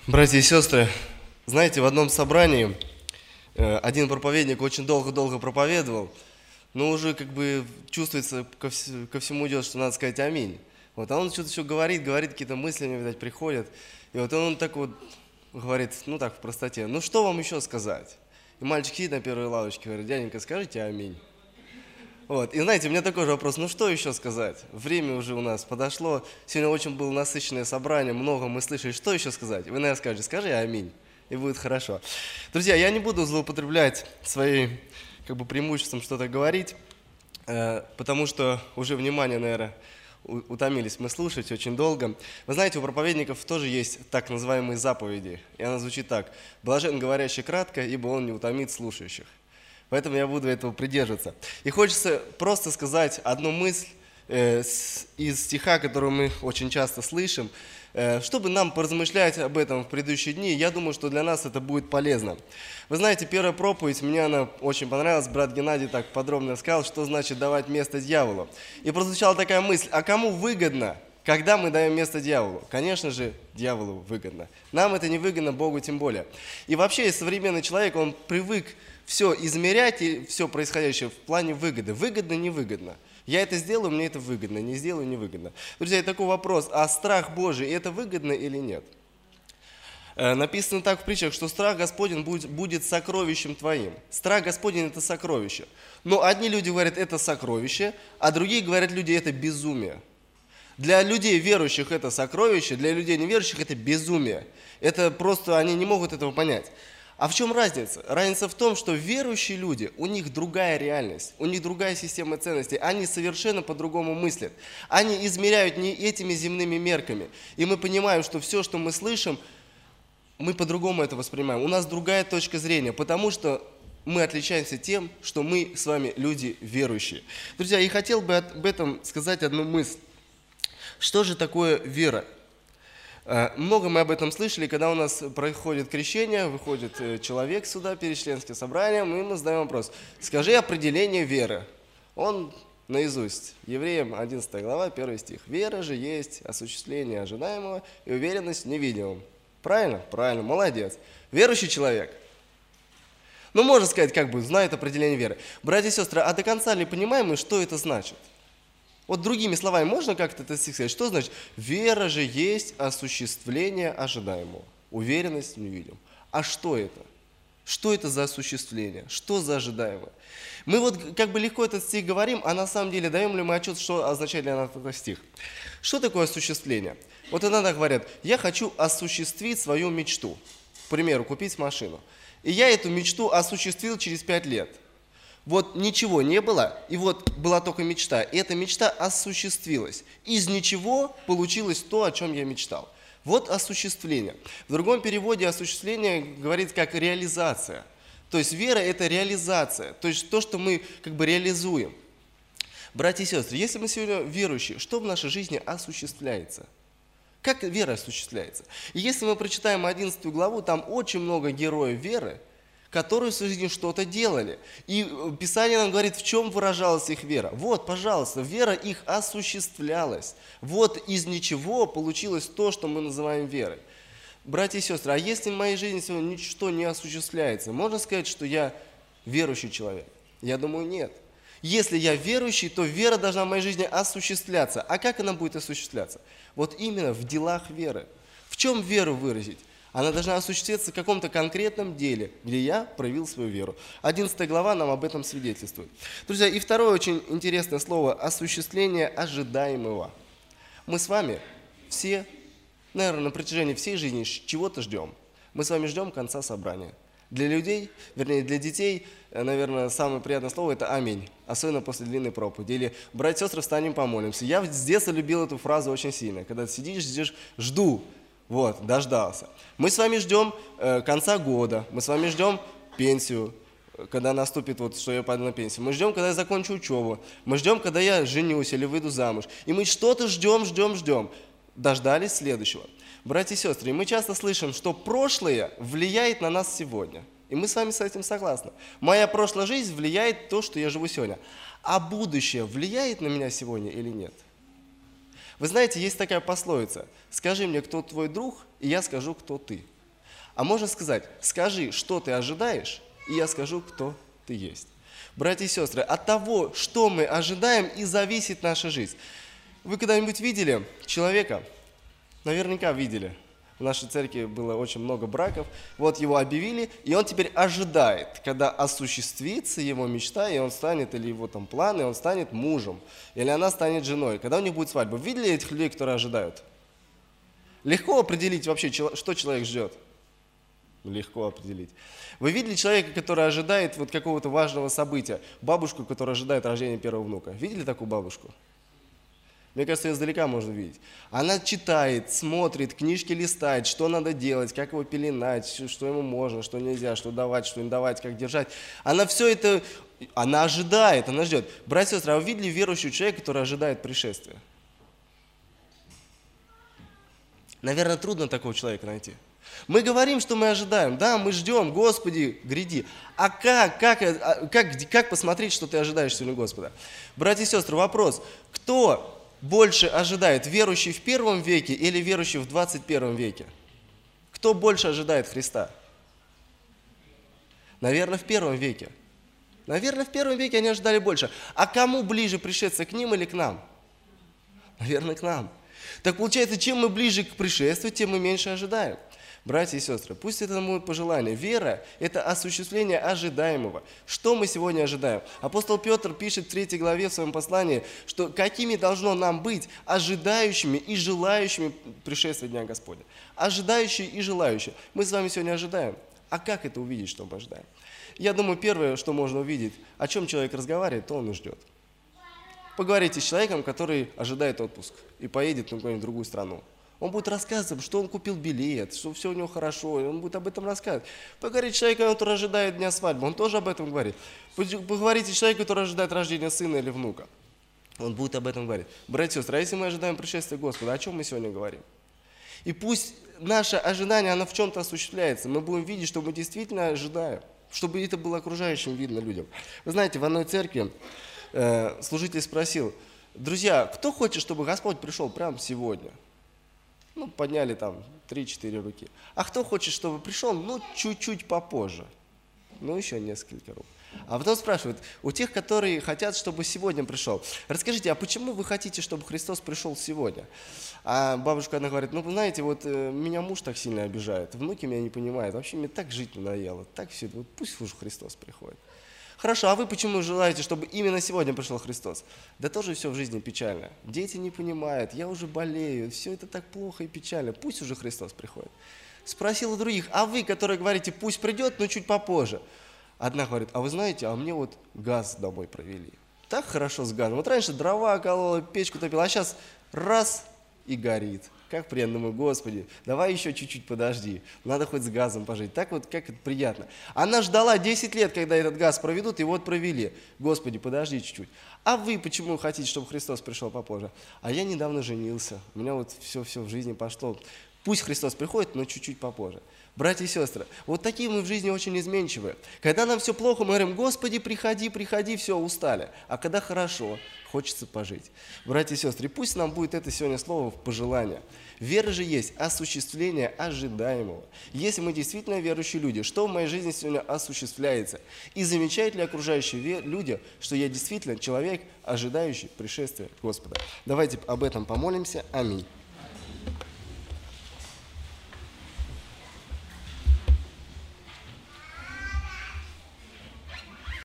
Братья и сестры, знаете, в одном собрании один проповедник очень долго-долго проповедовал, но уже как бы чувствуется, ко всему идет, что надо сказать аминь. Вот, а он что-то еще говорит, какие-то мысли, видать, приходят. И вот он так вот говорит, ну так, в простоте, ну что вам еще сказать? И мальчик сидит на первой лавочке, говорит, дяденька, скажите аминь. Вот. И знаете, у меня такой же вопрос, ну что еще сказать? Время уже у нас подошло, сегодня очень было насыщенное собрание, много мы слышали, что еще сказать? Вы, наверное, скажете, скажи аминь, и будет хорошо. Друзья, я не буду злоупотреблять своим преимуществом что-то говорить, потому что уже внимание, наверное, утомились мы слушать очень долго. Вы знаете, у проповедников тоже есть так называемые заповеди, и она звучит так: «Блажен говорящий кратко, ибо он не утомит слушающих». Поэтому я буду этого придерживаться. И хочется просто сказать одну мысль из стиха, которую мы очень часто слышим, чтобы нам поразмышлять об этом в предыдущие дни. Я думаю, что для нас это будет полезно. Вы знаете, первая проповедь, мне она очень понравилась. Брат Геннадий так подробно сказал, что значит давать место дьяволу. И прозвучала такая мысль: а кому выгодно, когда мы даем место дьяволу? Конечно же, дьяволу выгодно. Нам это не выгодно, Богу тем более. И вообще современный человек, он привык все измерять и все происходящее в плане выгоды. Выгодно, невыгодно. Я это сделаю, мне это выгодно, не сделаю, невыгодно. Друзья, и такой вопрос: а страх Божий, это выгодно или нет? Написано так в притчах, что страх Господень будет сокровищем твоим. Страх Господень – это сокровище. Но одни люди говорят, это сокровище, а другие говорят, люди, это безумие. Для людей верующих это сокровище, для людей неверующих это безумие. Это просто, они не могут этого понять. А в чем разница? Разница в том, что верующие люди, у них другая реальность, у них другая система ценностей, они совершенно по-другому мыслят. Они измеряют не этими земными мерками. И мы понимаем, что все, что мы слышим, мы по-другому это воспринимаем. У нас другая точка зрения, потому что мы отличаемся тем, что мы с вами люди верующие. Друзья, я хотел бы об этом сказать одну мысль. Что же такое вера? Много мы об этом слышали, когда у нас происходит крещение, выходит человек сюда перед членским собранием, и мы задаем вопрос: скажи определение веры. Он наизусть. Евреям 11 глава, 1 стих. Вера же есть осуществление ожидаемого и уверенность в невидимом. Правильно? Правильно, молодец. Верующий человек. Ну, можно сказать, знает определение веры. Братья и сестры, а до конца ли понимаем мы, что это значит? Вот другими словами, можно как-то это сказать? Что значит? Вера же есть осуществление ожидаемого. Уверенность в невидимом. А что это? Что это за осуществление? Что за ожидаемое? Мы вот легко этот стих говорим, а на самом деле даем ли мы отчет, что означает для нас этот стих? Что такое осуществление? Вот иногда говорят, я хочу осуществить свою мечту. К примеру, купить машину. И я эту мечту осуществил через 5 лет. Вот ничего не было, и вот была только мечта. И эта мечта осуществилась. Из ничего получилось то, о чем я мечтал. Вот осуществление. В другом переводе осуществление говорит как реализация. То есть вера – это реализация. То есть то, что мы реализуем. Братья и сестры, если мы сегодня верующие, что в нашей жизни осуществляется? Как вера осуществляется? И если мы прочитаем 11 главу, там очень много героев веры, которые в своей жизни что-то делали. И Писание нам говорит, в чем выражалась их вера. Вот, пожалуйста, вера их осуществлялась. Вот из ничего получилось то, что мы называем верой. Братья и сестры, а если в моей жизни сегодня ничто не осуществляется, можно сказать, что я верующий человек? Я думаю, нет. Если я верующий, то вера должна в моей жизни осуществляться. А как она будет осуществляться? Вот именно в делах веры. В чем веру выразить? Она должна осуществиться в каком-то конкретном деле, где я проявил свою веру. 11 глава нам об этом свидетельствует. Друзья, и второе очень интересное слово – осуществление ожидаемого. Мы с вами все, наверное, на протяжении всей жизни чего-то ждем. Мы с вами ждем конца собрания. Для людей, вернее, для детей, наверное, самое приятное слово – это «Аминь», особенно после длинной проповеди. Или «Братья и сестры, встанем, помолимся». Я с детства любил эту фразу очень сильно. Когда сидишь, ждешь, жду. Вот, дождался. Мы с вами ждем конца года, мы с вами ждем пенсию, когда наступит, что я пойду на пенсию. Мы ждем, когда я закончу учебу. Мы ждем, когда я женюсь или выйду замуж. И мы что-то ждем. Дождались следующего. Братья и сестры, мы часто слышим, что прошлое влияет на нас сегодня. И мы с вами с этим согласны. Моя прошлая жизнь влияет на то, что я живу сегодня. А будущее влияет на меня сегодня или нет? Вы знаете, есть такая пословица: скажи мне, кто твой друг, и я скажу, кто ты. А можно сказать, скажи, что ты ожидаешь, и я скажу, кто ты есть. Братья и сестры, от того, что мы ожидаем, и зависит наша жизнь. Вы когда-нибудь видели человека? Наверняка видели. В нашей церкви было очень много браков. Вот его объявили, и он теперь ожидает, когда осуществится его мечта, и он станет, или его там планы, он станет мужем, или она станет женой. Когда у них будет свадьба. Видели этих людей, которые ожидают? Легко определить вообще, что человек ждет? Легко определить. Вы видели человека, который ожидает вот какого-то важного события? Бабушку, которая ожидает рождения первого внука. Видели такую бабушку? Мне кажется, ее издалека можно видеть. Она читает, смотрит, книжки листает, что надо делать, как его пеленать, что ему можно, что нельзя, что давать, что не давать, как держать. Она все это, она ожидает, она ждет. Братья и сестры, а вы видели верующего человека, который ожидает пришествия? Наверное, трудно такого человека найти. Мы говорим, что мы ожидаем, да, мы ждем, Господи, гряди. А как посмотреть, что ты ожидаешь сегодня Господа? Братья и сестры, вопрос, кто больше ожидает, верующий в первом веке или верующий в 21 веке? Кто больше ожидает Христа? Наверное, в первом веке. Наверное, в первом веке они ожидали больше. А кому ближе пришествие, к ним или к нам? Наверное, к нам. Так получается, чем мы ближе к пришествию, тем мы меньше ожидаем. Братья и сестры, пусть это мое пожелание. Вера – это осуществление ожидаемого. Что мы сегодня ожидаем? Апостол Петр пишет в 3 главе в своем послании, что какими должно нам быть ожидающими и желающими пришествия Дня Господня. Ожидающие и желающие. Мы с вами сегодня ожидаем. А как это увидеть, что мы ожидаем? Я думаю, первое, что можно увидеть, о чем человек разговаривает, то он и ждет. Поговорите с человеком, который ожидает отпуск и поедет на какую-нибудь другую страну. Он будет рассказывать, что он купил билет, что все у него хорошо, и он будет об этом рассказывать. Поговорите с человеком, который ожидает дня свадьбы, он тоже об этом говорит. Поговорите с человеком, который ожидает рождения сына или внука, он будет об этом говорить. Братья и сестры, а если мы ожидаем пришествия Господа, о чем мы сегодня говорим? И пусть наше ожидание, оно в чем-то осуществляется, мы будем видеть, что мы действительно ожидаем, чтобы это было окружающим видно людям. Вы знаете, в одной церкви служитель спросил: друзья, кто хочет, чтобы Господь пришел прямо сегодня? Ну, подняли там 3-4 руки. А кто хочет, чтобы пришел, ну, чуть-чуть попозже? Ну, еще несколько рук. А потом спрашивают, у тех, которые хотят, чтобы сегодня пришел, расскажите, а почему вы хотите, чтобы Христос пришел сегодня? А бабушка, она говорит, ну, вы знаете, вот меня муж так сильно обижает, внуки меня не понимают, вообще мне так жить надоело, так все, вот пусть уж Христос приходит. Хорошо, а вы почему желаете, чтобы именно сегодня пришел Христос? Да тоже все в жизни печально. Дети не понимают, я уже болею, все это так плохо и печально. Пусть уже Христос приходит. Спросил у других, а вы, которые говорите, пусть придет, но чуть попозже. Одна говорит, а вы знаете, а мне вот газ домой провели. Так хорошо с газом. Вот раньше дрова колола, печку топила, а сейчас раз и горит. Как приятно, думаю, Господи, давай еще чуть-чуть подожди, надо хоть с газом пожить. Так вот, как это приятно. Она ждала 10 лет, когда этот газ проведут, и вот провели. Господи, подожди чуть-чуть. А вы почему хотите, чтобы Христос пришел попозже? А я недавно женился, у меня вот все в жизни пошло. Пусть Христос приходит, но чуть-чуть попозже. Братья и сестры, вот такие мы в жизни очень изменчивые. Когда нам все плохо, мы говорим, Господи, приходи, приходи, все, устали. А когда хорошо, хочется пожить. Братья и сестры, пусть нам будет это сегодня слово в пожелание. Вера же есть осуществление ожидаемого. Если мы действительно верующие люди, что в моей жизни сегодня осуществляется? И замечают ли окружающие люди, что я действительно человек, ожидающий пришествия Господа? Давайте об этом помолимся. Аминь.